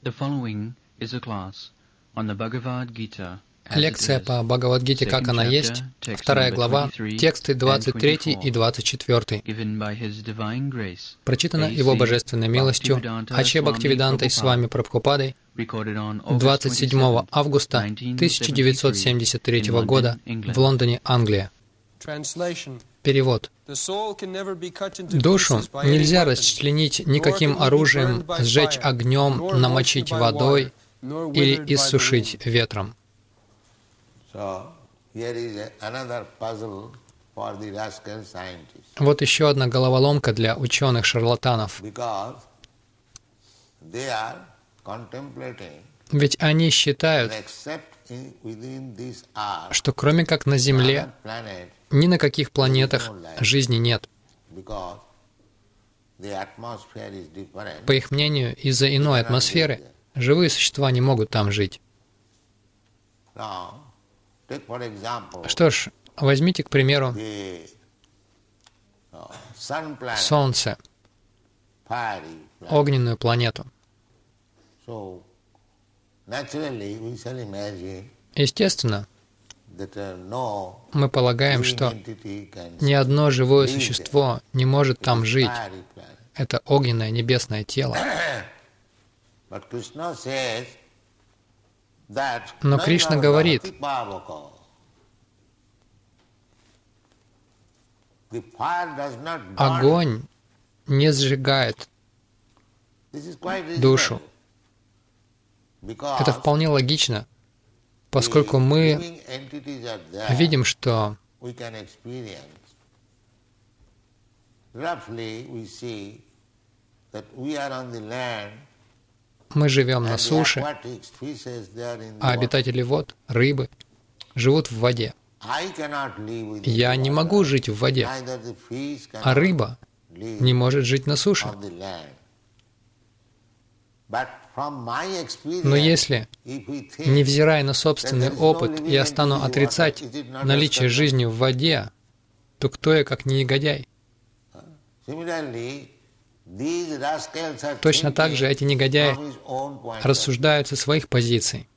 Лекция по Бхагавад-гите, как она есть, 2 глава, тексты 23 и 24. Прочитано Его Божественной милостью Аче Бхактивидантой с вами Прабхупадой 27 августа 1973 года в Лондоне, Англия. Перевод. Душу нельзя расчленить никаким оружием, сжечь огнем, намочить водой или иссушить ветром. Вот еще одна головоломка для ученых-шарлатанов. Ведь они считают, что кроме как на Земле, ни на каких планетах жизни нет. По их мнению, из-за иной атмосферы живые существа не могут там жить. Что ж, возьмите, к примеру, Солнце, огненную планету. Естественно, мы полагаем, что ни одно живое существо не может там жить. Это огненное небесное тело. Но Кришна говорит, огонь не сжигает душу. Это вполне логично, поскольку мы видим, что мы живем на суше, а обитатели вод, рыбы, живут в воде. Я не могу жить в воде, а рыба не может жить на суше. Но если, невзирая на собственный опыт, я стану отрицать наличие жизни в воде, то кто я, как не негодяй? Точно так же эти негодяи рассуждают со своих позиций.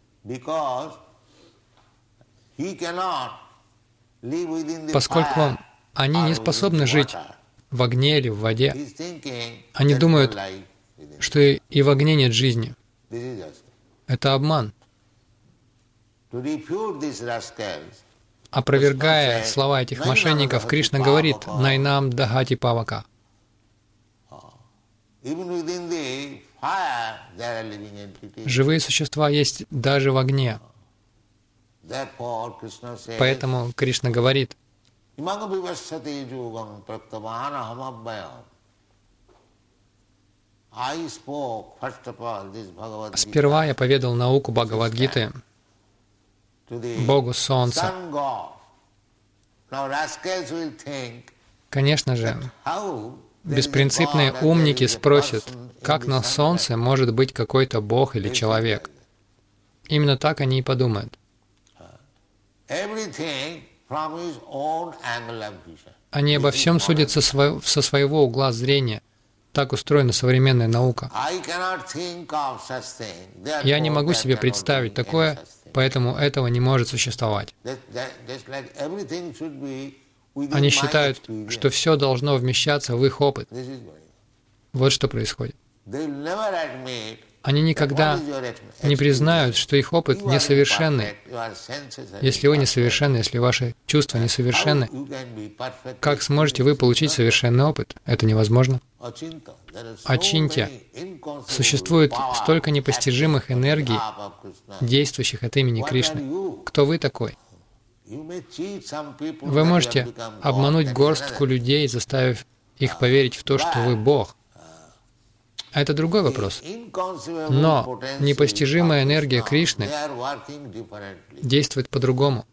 Поскольку они не способны жить в огне или в воде, они думают, что и в огне нет жизни. Это обман. Опровергая слова этих мошенников, Кришна говорит «Найнам дахати павака». Живые существа есть даже в огне. Поэтому Кришна говорит, сперва я поведал науку Бхагавад-гиты Богу Солнца. Конечно же, беспринципные умники спросят, как на Солнце может быть какой-то Бог или человек. Именно так они и подумают. Они обо всем судят со своего угла зрения. Так устроена современная наука. Я не могу себе представить такое, поэтому этого не может существовать. Они считают, что все должно вмещаться в их опыт. Вот что происходит. Они никогда не признают, что их опыт несовершенный. Если вы несовершенны, если ваши чувства несовершенны, как сможете вы получить совершенный опыт? Это невозможно. Ачинтя. Существует столько непостижимых энергий, действующих от имени Кришны. Кто вы такой? Вы можете обмануть горстку людей, заставив их поверить в то, что вы Бог. А это другой вопрос. Но непостижимая энергия Кришны действует по-другому.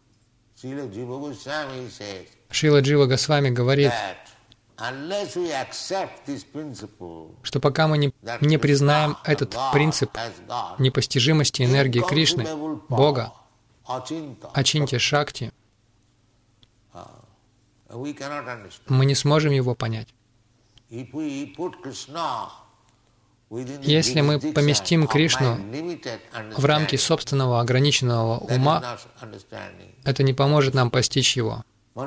Шрила Джива Госвами говорит, что пока мы не признаем этот принцип непостижимости энергии Кришны, Бога, Ачинтя Шакти, мы не сможем его понять. Если мы поместим Кришну в рамки собственного ограниченного ума, это не поможет нам постичь Его.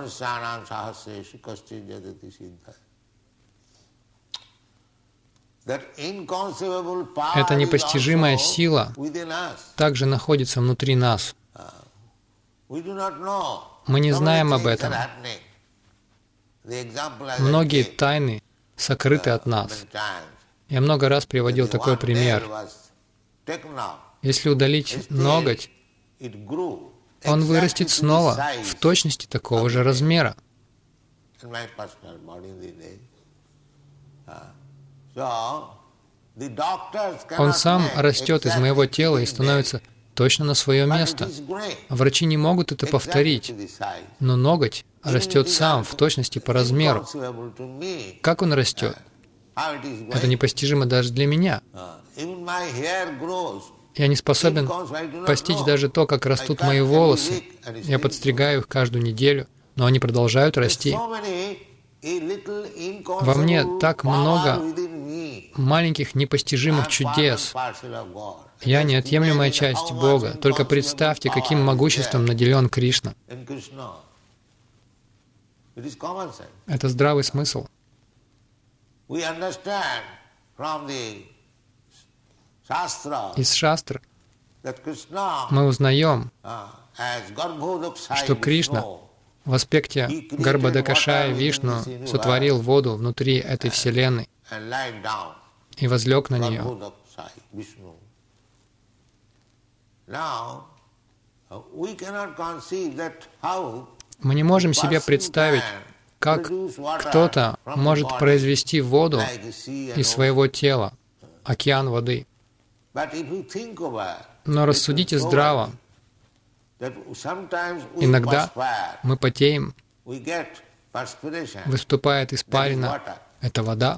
Эта непостижимая сила также находится внутри нас. Мы не знаем об этом. Многие тайны сокрыты от нас. Я много раз приводил такой пример. Если удалить ноготь, он вырастет снова в точности такого же размера. Он сам растет из моего тела и становится точно на свое место. Врачи не могут это повторить, но ноготь растет сам в точности по размеру. Как он растет? Это непостижимо даже для меня. Я не способен постичь даже то, как растут мои волосы. Я подстригаю их каждую неделю, но они продолжают расти. Во мне так много маленьких непостижимых чудес. Я неотъемлемая часть Бога. Только представьте, каким могуществом наделен Кришна. Это здравый смысл. Из шастр мы узнаем, что Кришна в аспекте Гарбхадакашая Вишну сотворил воду внутри этой Вселенной и возлег на нее. Мы не можем себе представить, как кто-то может произвести воду из своего тела, океан воды. Но рассудите здраво. Иногда мы потеем, выступает испарина. Это вода.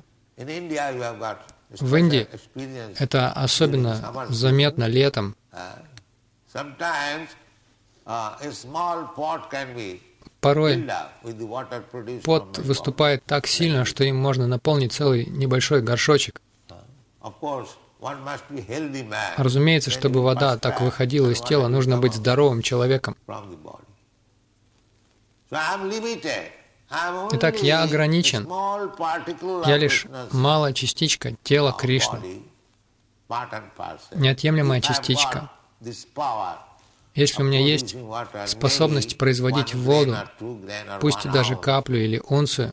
В Индии это особенно заметно летом. Порой пот выступает так сильно, что им можно наполнить целый небольшой горшочек. Разумеется, чтобы вода так выходила из тела, нужно быть здоровым человеком. Итак, я ограничен. Я лишь малая частичка тела Кришны, неотъемлемая частичка. Если у меня есть способность производить воду, пусть даже каплю или унцию,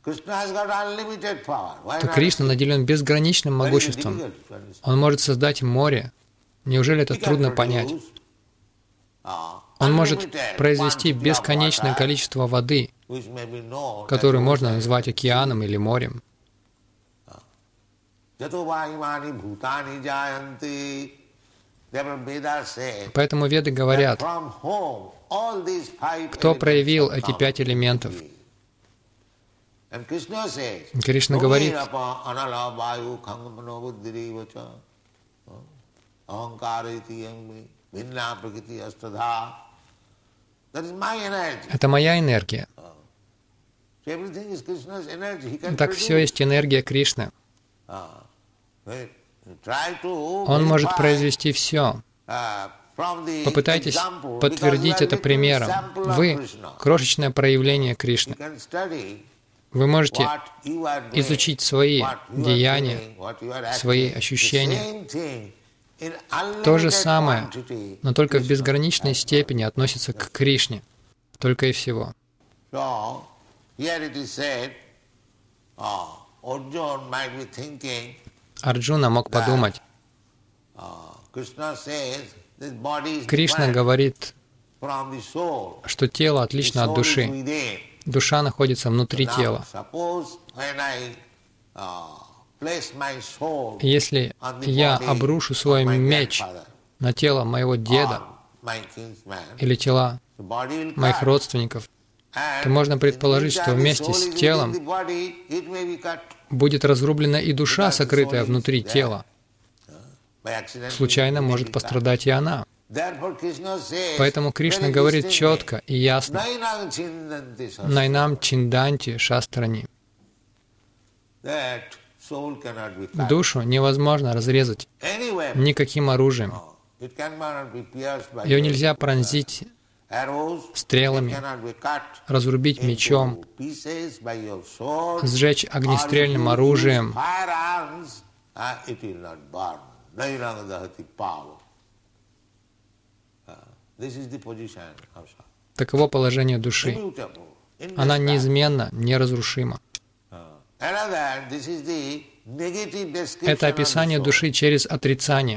то Кришна наделен безграничным могуществом. Он может создать море. Неужели это трудно понять? Он может произвести бесконечное количество воды, которую можно назвать океаном или морем. Поэтому Веды говорят, кто проявил эти 5 элементов. Кришна говорит, это моя энергия. Так все есть энергия Кришны. Он может произвести все. Попытайтесь подтвердить это примером. Вы — крошечное проявление Кришны. Вы можете изучить свои деяния, свои ощущения. То же самое, но только в безграничной степени относится к Кришне. Только и всего. Арджуна мог подумать, Кришна говорит, что тело отлично от души. Душа находится внутри тела. Если я обрушу свой меч на тело моего деда или тела моих родственников, то можно предположить, что вместе с телом будет разрублена и душа, сокрытая внутри тела. Случайно может пострадать и она. Поэтому Кришна говорит четко и ясно: «Найнам чинданти шастрани». Душу невозможно разрезать никаким оружием. Ее нельзя пронзить стрелами, разрубить мечом, сжечь огнестрельным оружием. Таково положение души. Она неизменно, неразрушима. Это описание души через отрицание.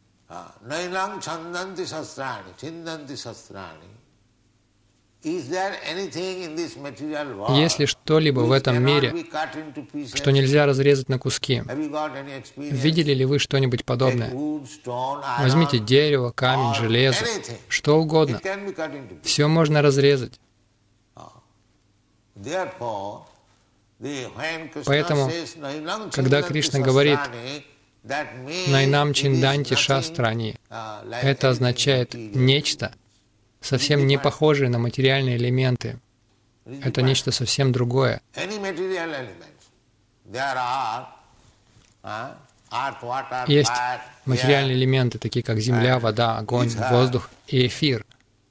Есть ли что-либо в этом мире, что нельзя разрезать на куски? Видели ли вы что-нибудь подобное? Возьмите дерево, камень, железо, что угодно. Все можно разрезать. Поэтому, когда Кришна говорит «Найнам чинданти шастрани», это означает нечто, совсем не похожее на материальные элементы. Это нечто совсем другое. Есть материальные элементы, такие как земля, вода, огонь, воздух и эфир.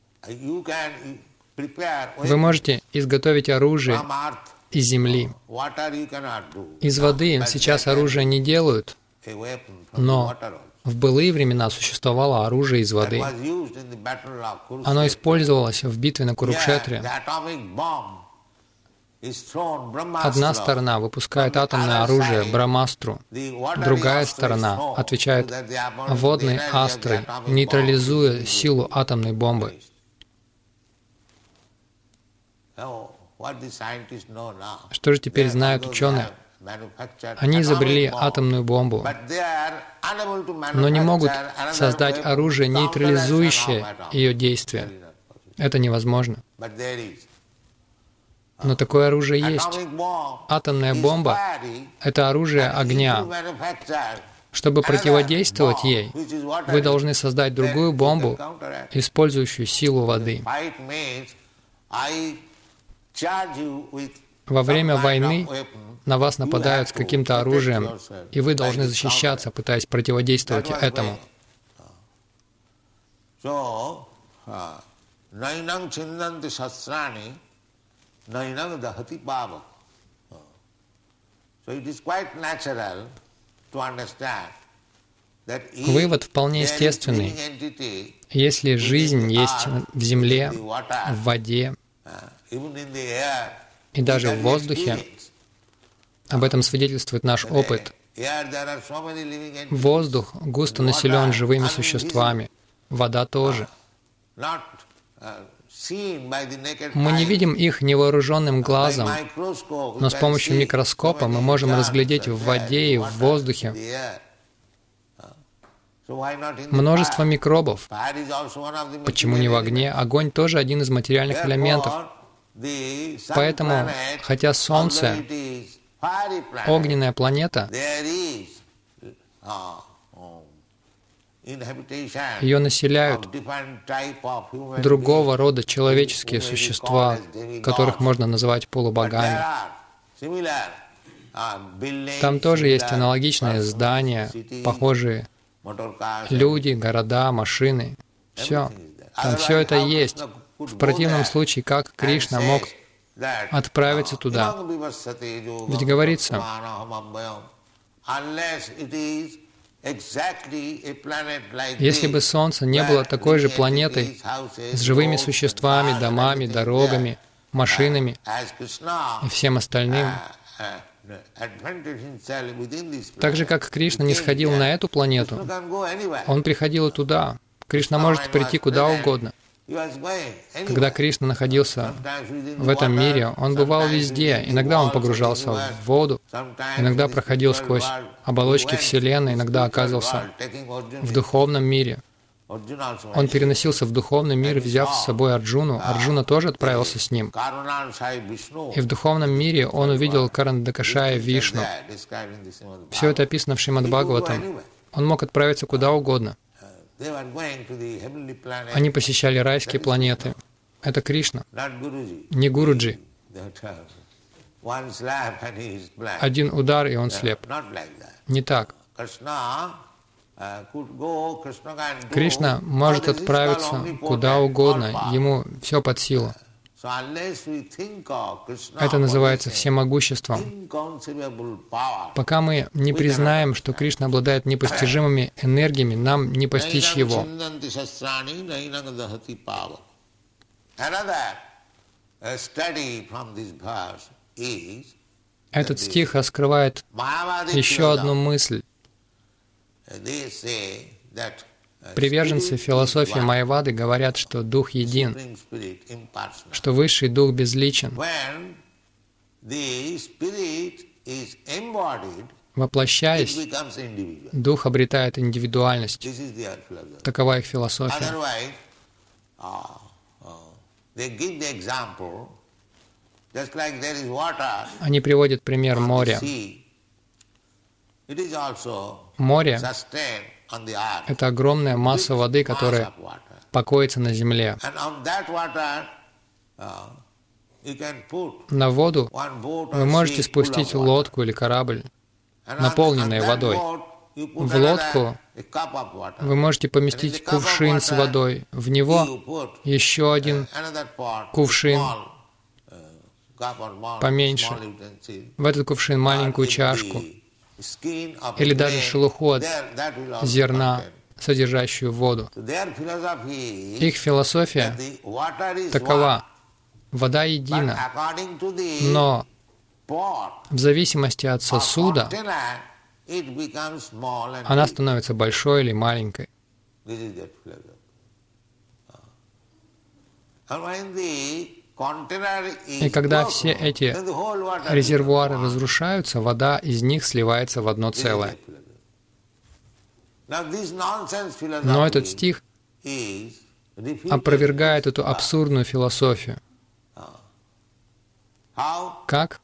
Вы можете изготовить оружие из земли. Из воды сейчас оружие не делают, но в былые времена существовало оружие из воды. Оно использовалось в битве на Курукшетре. Одна сторона выпускает атомное оружие Брамастру, другая сторона отвечает водной астрой, нейтрализуя силу атомной бомбы. Что же теперь знают ученые? Они изобрели атомную бомбу, но не могут создать оружие, нейтрализующее ее действие. Это невозможно. Но такое оружие есть. Атомная бомба — это оружие огня. Чтобы противодействовать ей, вы должны создать другую бомбу, использующую силу воды. Во время войны на вас нападают с каким-то оружием, и вы должны защищаться, пытаясь противодействовать этому. Вывод вполне естественный. Если жизнь есть в земле, в воде и даже в воздухе, об этом свидетельствует наш опыт. Воздух густо населен живыми существами, вода тоже. Мы не видим их невооруженным глазом, но с помощью микроскопа мы можем разглядеть в воде и в воздухе множество микробов. Почему не в огне? Огонь тоже один из материальных элементов. Поэтому, хотя Солнце — огненная планета, ее населяют другого рода человеческие существа, которых можно называть полубогами. Там тоже есть аналогичные здания, похожие люди, города, машины. Все. Там все это есть. В противном случае, как Кришна мог отправиться туда? Ведь говорится, если бы Солнце не было такой же планетой с живыми существами, домами, дорогами, машинами и всем остальным, так же, как Кришна не сходил на эту планету, Он приходил и туда. Кришна может прийти куда угодно. Когда Кришна находился в этом мире, Он бывал везде. Иногда Он погружался в воду, иногда проходил сквозь оболочки Вселенной, иногда оказывался в духовном мире. Он переносился в духовный мир, взяв с собой Арджуну. Арджуна тоже отправился с ним. И в духовном мире он увидел Карандакашая Вишну. Все это описано в Шримад Бхагаватам. Он мог отправиться куда угодно. Они посещали райские планеты. Это Кришна, не Гуруджи. один удар, и он слеп. Не так. Кришна может отправиться куда угодно, ему все под силу. Это называется всемогуществом. Пока мы не признаем, что Кришна обладает непостижимыми энергиями, нам не постичь Его. Этот стих раскрывает еще одну мысль. Приверженцы философии Майявады говорят, что Дух един, что Высший Дух безличен. Воплощаясь, Дух обретает индивидуальность. Такова их философия. Они приводят пример моря. Море — это огромная масса воды, которая покоится на земле. На воду вы можете спустить лодку или корабль, наполненный водой. В лодку вы можете поместить кувшин с водой. В него еще один кувшин поменьше. В этот кувшин маленькую чашку. Или даже шелуху от зерна, содержащую воду. Их философия такова. Вода едина, но в зависимости от сосуда она становится большой или маленькой. И когда все эти резервуары разрушаются, вода из них сливается в одно целое. Но этот стих опровергает эту абсурдную философию. Как?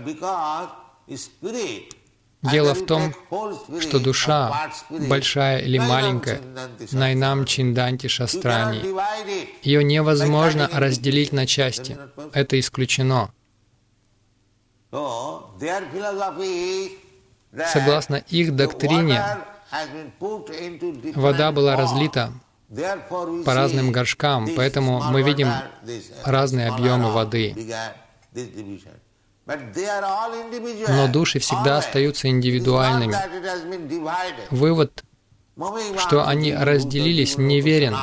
Дело в том, что душа, большая или маленькая, найнам чинданти шастрани, ее невозможно разделить на части. Это исключено. Согласно их доктрине, вода была разлита по разным горшкам, поэтому мы видим разные объемы воды. Но души всегда остаются индивидуальными. Вывод, что они разделились, неверен.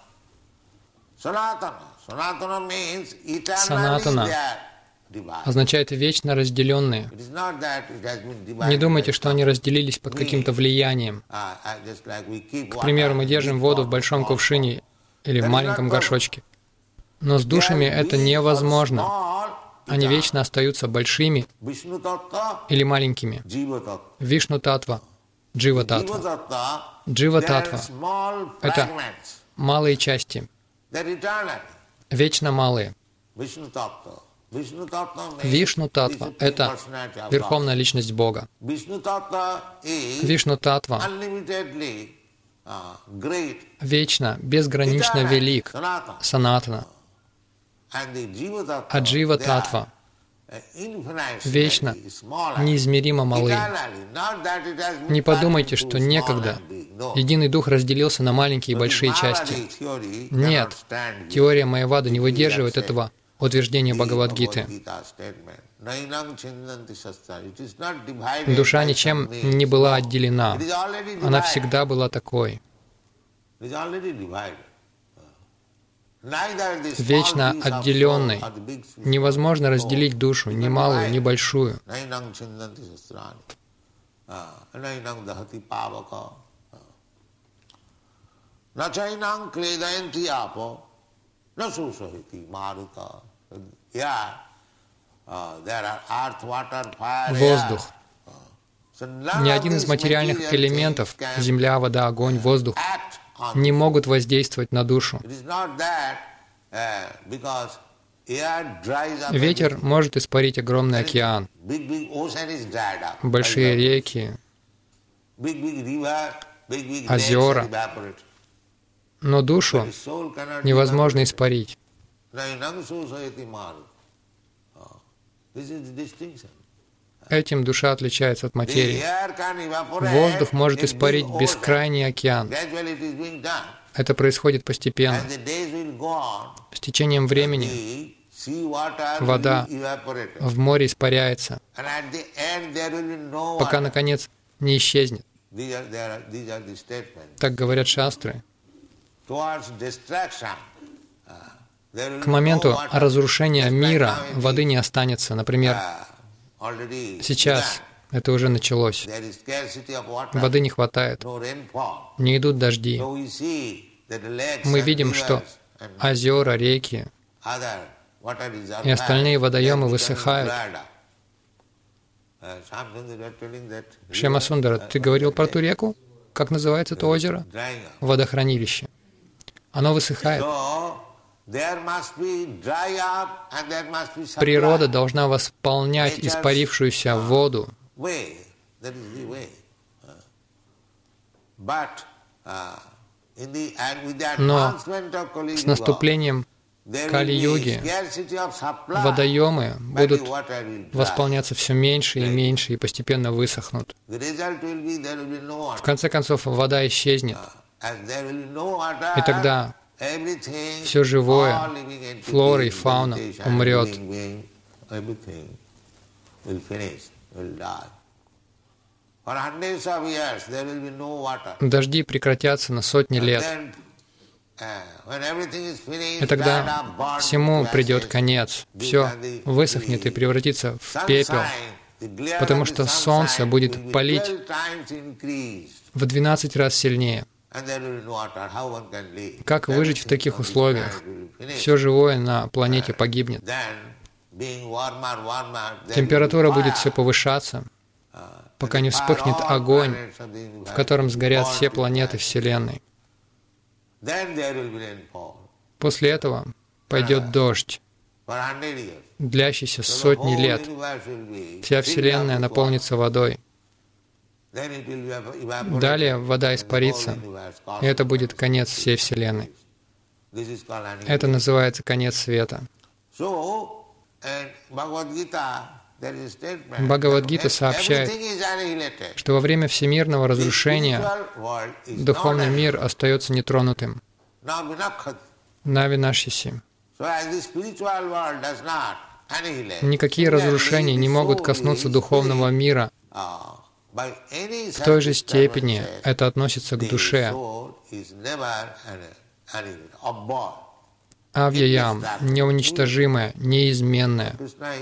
Санатана означает вечно разделенные. Не думайте, что они разделились под каким-то влиянием. К примеру, мы держим воду в большом кувшине или в маленьком горшочке. Но с душами это невозможно. Они вечно остаются большими или маленькими. Вишну-татва, джива-татва. Джива-татва — это малые части, вечно малые. Вишну-татва — это Верховная Личность Бога. Вишну-татва вечно, безгранично велик, санатана. А джива-татва вечно, неизмеримо малы. Не подумайте, что некогда Единый Дух разделился на маленькие и большие части. Нет, теория Майявады не выдерживает этого утверждения Бхагавад-гиты. Душа ничем не была отделена. Она всегда была такой. Вечно отделенной. Невозможно разделить душу, ни малую, ни большую. Воздух. Ни один из материальных элементов — земля, вода, огонь, воздух — не могут воздействовать на душу. Ветер может испарить огромный океан, большие реки, озера, но душу невозможно испарить. Этим душа отличается от материи. Воздух может испарить бескрайний океан. Это происходит постепенно. С течением времени вода в море испаряется, пока, наконец, не исчезнет. Так говорят шастры. К моменту разрушения мира воды не останется. Например, сейчас это уже началось. Воды не хватает. Не идут дожди. Мы видим, что озера, реки и остальные водоемы высыхают. Шьямасундара, ты говорил про ту реку? Как называется это озеро? Водохранилище. Оно высыхает. Природа должна восполнять испарившуюся воду. Но с наступлением Кали-юги водоемы будут восполняться все меньше и меньше и постепенно высохнут. В конце концов, вода исчезнет, и тогда все живое, флора и фауна умрет. Дожди прекратятся на сотни лет. И тогда всему придет конец. Все высохнет и превратится в пепел, потому что солнце будет палить в 12 раз сильнее. Как выжить в таких условиях? Все живое на планете погибнет. Температура будет все повышаться, пока не вспыхнет огонь, в котором сгорят все планеты Вселенной. После этого пойдет дождь, длящийся сотни лет. Вся Вселенная наполнится водой. Далее вода испарится, и это будет конец всей Вселенной. Это называется конец света. В Бхагавад-гита сообщает, что во время всемирного разрушения духовный мир остается нетронутым. Навинашиси. Никакие разрушения не могут коснуться духовного мира. В той же степени это относится к душе. Авьяям, неуничтожимое, неизменное.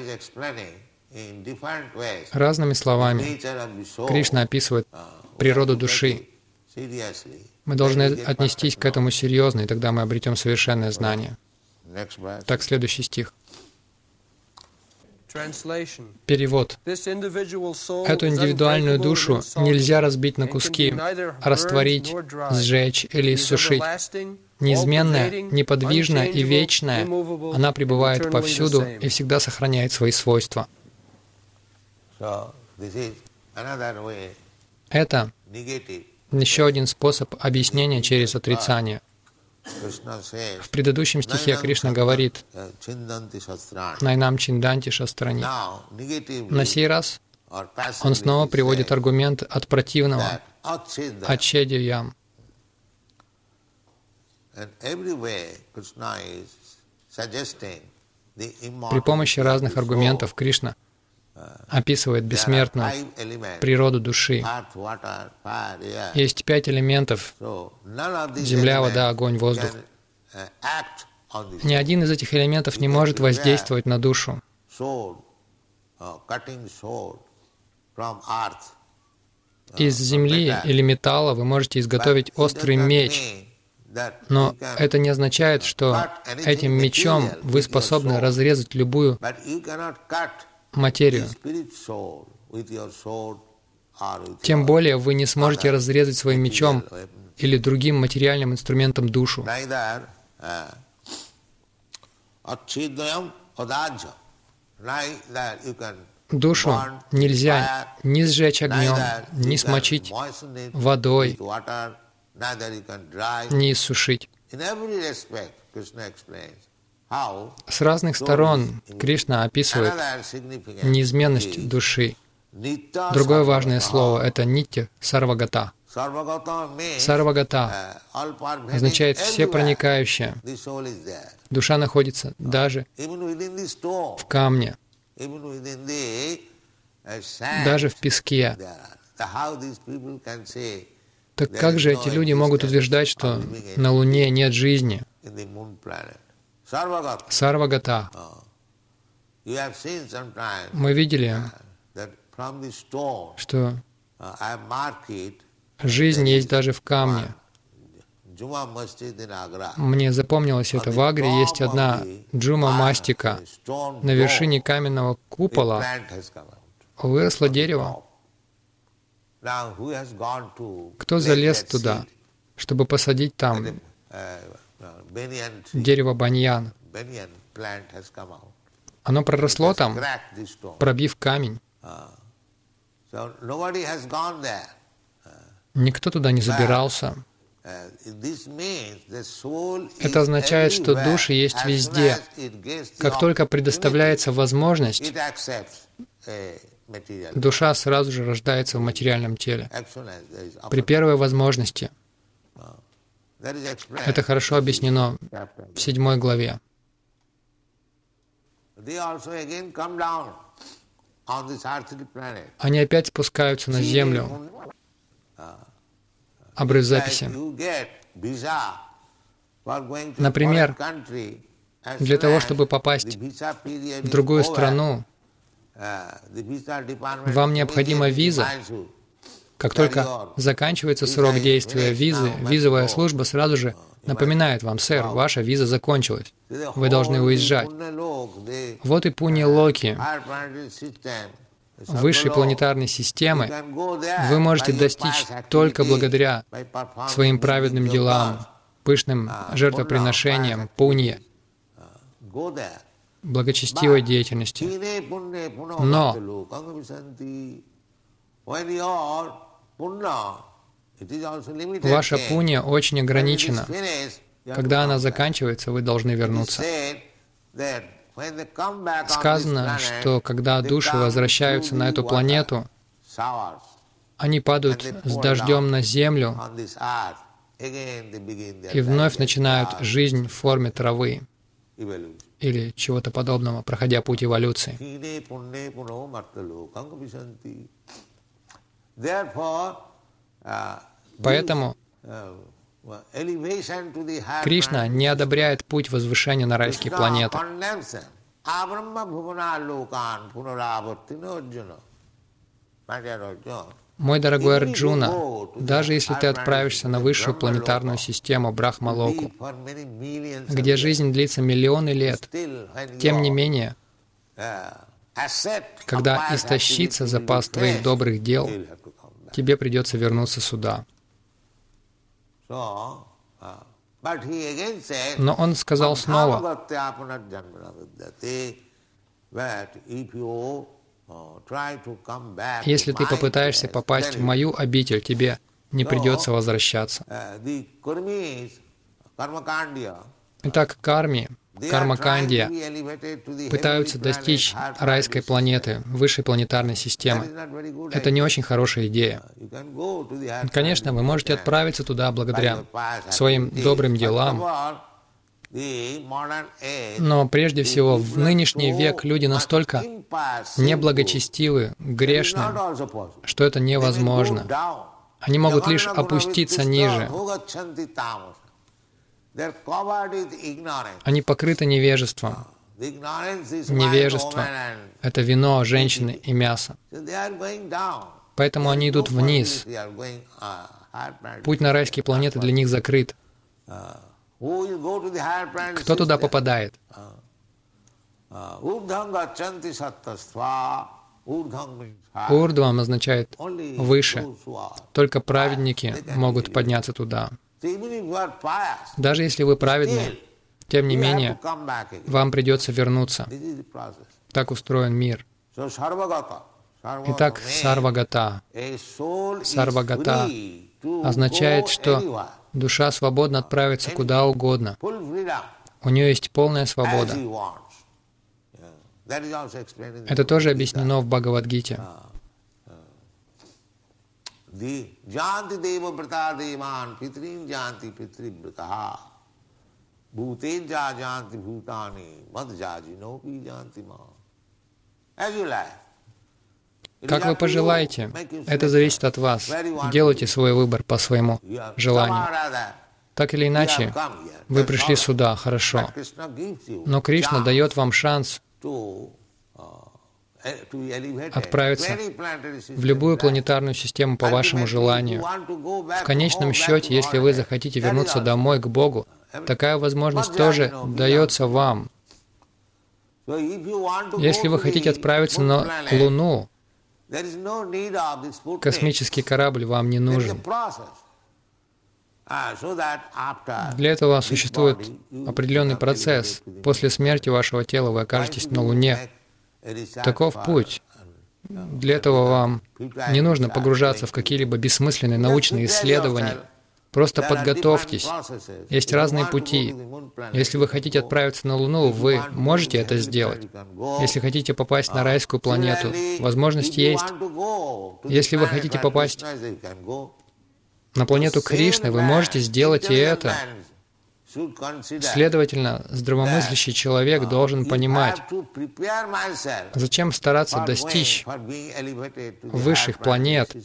Разными словами Кришна описывает природу души. Мы должны отнестись к этому серьезно, и тогда мы обретем совершенное знание. Так, следующий стих. Перевод. Эту индивидуальную душу нельзя разбить на куски, растворить, сжечь или иссушить. Неизменная, неподвижная и вечная, она пребывает повсюду и всегда сохраняет свои свойства. Это еще один способ объяснения через отрицание. В предыдущем стихе Кришна говорит «Найнам чинданти шастрани». На сей раз он снова приводит аргумент от противного, ачедьям. При помощи разных аргументов Кришна описывает бессмертную природу души. Есть 5 элементов — земля, вода, огонь, воздух. Ни один из этих элементов не может воздействовать на душу. Из земли или металла вы можете изготовить острый меч, но это не означает, что этим мечом вы способны разрезать любую материю. Тем более вы не сможете разрезать своим мечом или другим материальным инструментом душу. Душу нельзя ни сжечь огнем, ни смочить водой, ни иссушить. С разных сторон Кришна описывает неизменность души. Другое важное слово — это нитья сарвагата. Сарвагата означает всепроникающее. Душа находится даже в камне, даже в песке. Так как же эти люди могут утверждать, что на Луне нет жизни? Сарвагата. Мы видели, что жизнь есть даже в камне. Мне запомнилось это. В Агре есть одна джума мастика. На вершине каменного купола выросло дерево. Кто залез туда, чтобы посадить там дерево баньян? Оно проросло там, пробив камень. Никто туда не забирался. Это означает, что души есть везде. Как только предоставляется возможность, душа сразу же рождается в материальном теле. При первой возможности. Это хорошо объяснено в 7 главе. Они опять спускаются на Землю. Обрыв записи. Например, для того, чтобы попасть в другую страну, вам необходима виза. Как только заканчивается срок действия визы, визовая служба сразу же напоминает вам: «Сэр, ваша виза закончилась. Вы должны уезжать». Вот и Пунья-локи, высшей планетарной системы, вы можете достичь только благодаря своим праведным делам, пышным жертвоприношениям, пунье, благочестивой деятельности. Но ваша пунья очень ограничена. Когда она заканчивается, вы должны вернуться. Сказано, что когда души возвращаются на эту планету, они падают с дождем на землю и вновь начинают жизнь в форме травы или чего-то подобного, проходя путь эволюции. Поэтому Кришна не одобряет путь возвышения на райские планеты. Мой дорогой Арджуна, даже если ты отправишься на высшую планетарную систему Брахма-локу, где жизнь длится миллионы лет, тем не менее, когда истощится запас твоих добрых дел, тебе придется вернуться сюда. Но он сказал снова: если ты попытаешься попасть в мою обитель, тебе не придется возвращаться. Итак, карма-кандия пытаются достичь райской планеты, высшей планетарной системы. Это не очень хорошая идея. Конечно, вы можете отправиться туда благодаря своим добрым делам, но прежде всего в нынешний век люди настолько неблагочестивы, грешны, что это невозможно. Они могут лишь опуститься ниже. Они покрыты невежеством. Невежество — это вино, женщины и мясо. Поэтому они идут вниз. Путь на райские планеты для них закрыт. Кто туда попадает? Урдвам означает «выше». Только праведники могут подняться туда. Даже если вы праведны, тем не менее, вам придется вернуться. Так устроен мир. Итак, сарвагата. Сарвагата означает, что душа свободно отправится куда угодно. У нее есть полная свобода. Это тоже объяснено в Бхагавад-гите. Как вы пожелаете, это зависит от вас. Делайте свой выбор по своему желанию. Так или иначе, вы пришли сюда, хорошо. Но Кришна дает вам шанс отправиться в любую планетарную систему по вашему желанию. В конечном счете, если вы захотите вернуться домой к Богу, такая возможность тоже дается вам. Если вы хотите отправиться на Луну, космический корабль вам не нужен. Для этого существует определенный процесс. После смерти вашего тела вы окажетесь на Луне. Таков путь. Для этого вам не нужно погружаться в какие-либо бессмысленные научные исследования. Просто подготовьтесь. Есть разные пути. Если вы хотите отправиться на Луну, вы можете это сделать. Если хотите попасть на райскую планету, возможность есть. Если вы хотите попасть на планету Кришны, вы можете сделать и это. Следовательно, здравомыслящий человек должен понимать, зачем стараться достичь высших планет,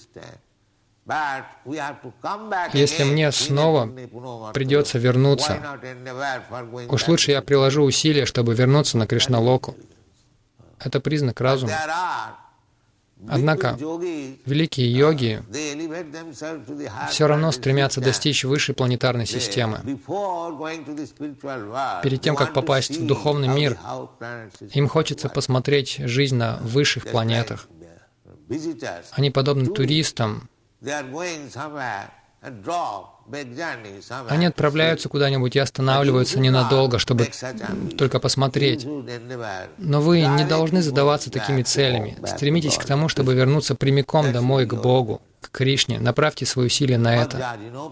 если мне снова придется вернуться. Уж лучше я приложу усилия, чтобы вернуться на Кришналоку. Это признак разума. Однако великие йоги все равно стремятся достичь высшей планетарной системы. Перед тем, как попасть в духовный мир, им хочется посмотреть жизнь на высших планетах. Они подобны туристам. Они отправляются куда-нибудь и останавливаются ненадолго, чтобы только посмотреть. Но вы не должны задаваться такими целями. Стремитесь к тому, чтобы вернуться прямиком домой к Богу, к Кришне. Направьте свои усилия на это.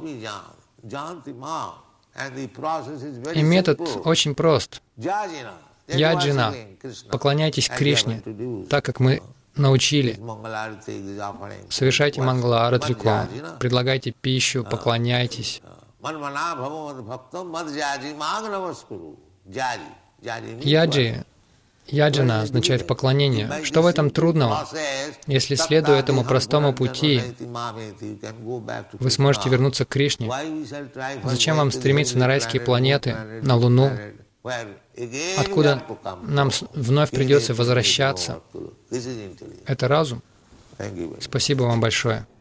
И метод очень прост. Яджина. Поклоняйтесь Кришне, так как мы научили. Совершайте мангала-аратрику, предлагайте пищу, поклоняйтесь. Яджина означает поклонение. Что в этом трудного? Если, следуя этому простому пути, вы сможете вернуться к Кришне, зачем вам стремиться на райские планеты, на Луну, откуда нам вновь придется возвращаться? Это разум. Спасибо вам большое.